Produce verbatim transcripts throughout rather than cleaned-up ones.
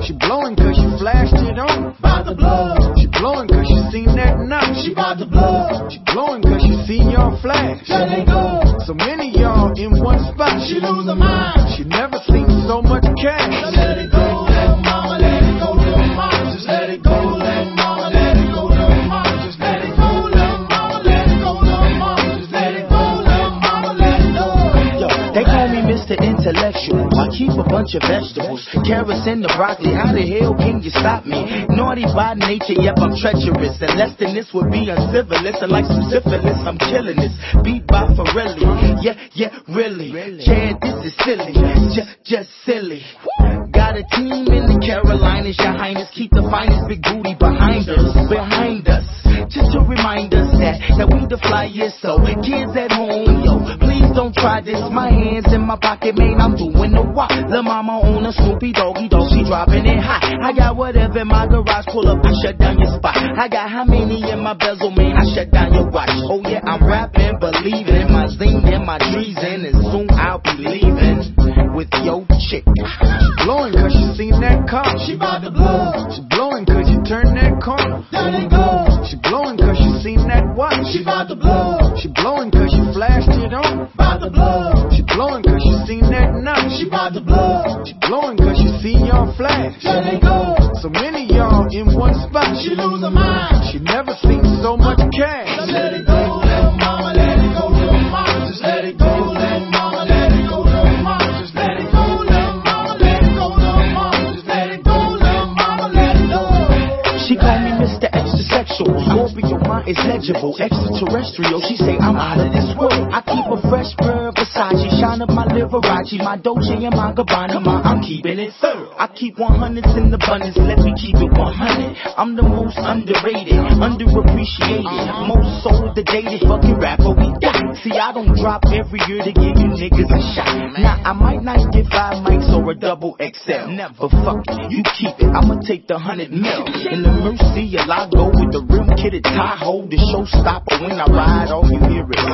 She blowing cause she flashed it on. By the blood. She blowing cause she seen that nut. She bought the blood. She blowing cause she seen y'all flash. Let it go. So many y'all in one spot. She lose her mind. She never seen so much cash. So let it go, little mama, let it go, little mama. Just let it go, little mama, let it go, little mama. Just let it go, little mama, let it go, little mama. Just let it go, little mama, let it go. Yo, they call me Mister Intellectual. I keep a bunch of vegetables, carrots and the broccoli. How the hell can you stop me? Naughty by nature, yep, I'm treacherous. And less than this would be uncivilous. And like some syphilis, I'm killing this. Beat by Farelli. Yeah, yeah, really. Chad, this is silly. Just, just silly. Got a team in the Carolinas, your highness. Keep the finest big booty behind us, behind us. Just to remind us that, that we the flyest. So kids at home, yo, please don't try this. My hands in my pocket, man, I'm doing the walk. Lil' mama on a Snoopy doggy dog, she dropping it hot. I got whatever in my garage, pull up, I shut down your spot. I got how many in my bezel, man, I shut down your watch. Oh yeah, I'm rapping, believing, my zing and my treason, and soon I'll be leaving with your chick. She blowing cause she seen that car. She bought the blood. She blowing cause you turned that corner. Let it go. She blowing cause she seen that watch. She bought the blood. She blowing cause she flashed it on. By the blood. She blowing cause she seen that nut. She bought the blood. She blowing cause she seen y'all flash. Let it go. So many y'all in one spot. She lose her mind. She never seen so much cash. So let it go, little mama, let it go, little mama. Just let it go, little mama, let it go, little mama. Just let it go, little mama, let it go, little mama. Just let it go, little mama, let it go. She call me Mister Extrasexual. Scorpio, mine is legible. Extraterrestrial, she say I'm out of this world. I keep a fresh pair of Versace, shine up my Liberace, my Dolce and my Gabbana, my I'm keeping it thorough. I keep one hundreds in abundance, let me keep it one hundred. I'm the most underrated, underappreciated, most sold the dated fucking rapper we got. See, I don't drop every year to give you niggas a shot. Now, I might not get five mics or a double X L, but fuck it, you keep it, I'ma take the hundred mil. In the Mercy, I go with the rim kitted Tahoe, the showstopper. When I ride, all you hear is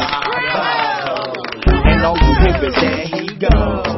and all you hear is there he go.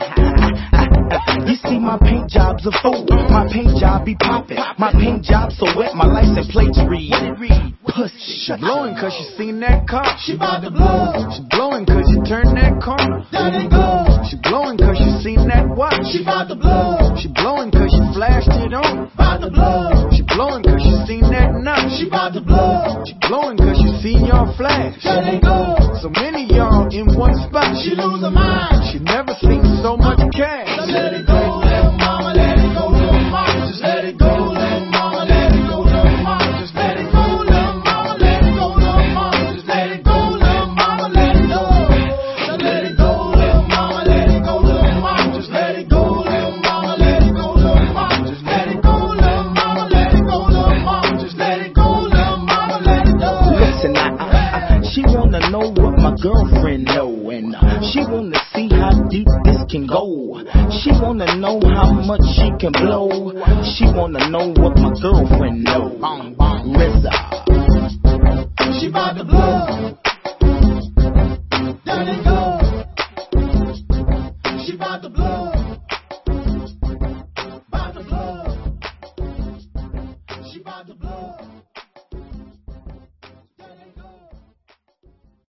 You see my paint job's a fool. My paint job be poppin'. My paint job so wet, my license plates read. Pussy. She blowing cause she seen that car. She bought the blood. She blowing cause you turned that corner. Let it go. She blowing cause she seen that watch. She bought the blood. She blowing cause she flashed it on. By the blood. She blowing cause she seen that nut. She bought the blood. She blowing cause she seen y'all flash. Let it go. So many y'all in one spot. She lose her mind. She never seen so much cash. So let it go, little mama, let it go, little mama. Just let it go, little mama, let it go, little mama. Just let it go, little mama, let it go, little mama. Just let it go, little mama, let it go. So let it go, little mama, let it go, little mama. Just let it go, little mama, let it go, little mama. Just let it go, little mama, let it go, little mama. Just let it go, little mama, let it go. Listen, I, I, I, she wanna know what my girlfriend know, and uh, she wanna see how deep this can go. She wanna know how much she can blow. She wanna know what my girlfriend know. RZA. She bought the blood. Let it go. She bought the blood. Bought the blood. She bought the blood.